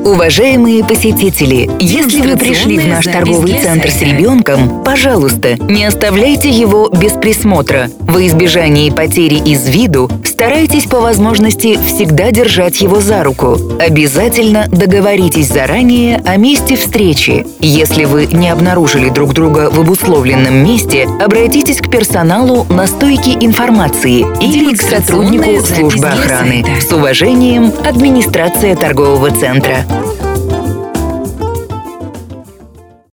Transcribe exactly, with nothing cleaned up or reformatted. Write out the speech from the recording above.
Уважаемые посетители, если вы пришли в наш торговый центр с ребенком, пожалуйста, не оставляйте его без присмотра. Во избежание потери из виду старайтесь по возможности всегда держать его за руку. Обязательно договоритесь заранее о месте встречи. Если вы не обнаружили друг друга в обусловленном месте, обратитесь к персоналу на стойке информации или к сотруднику службы охраны. С уважением, администрация торгового центра.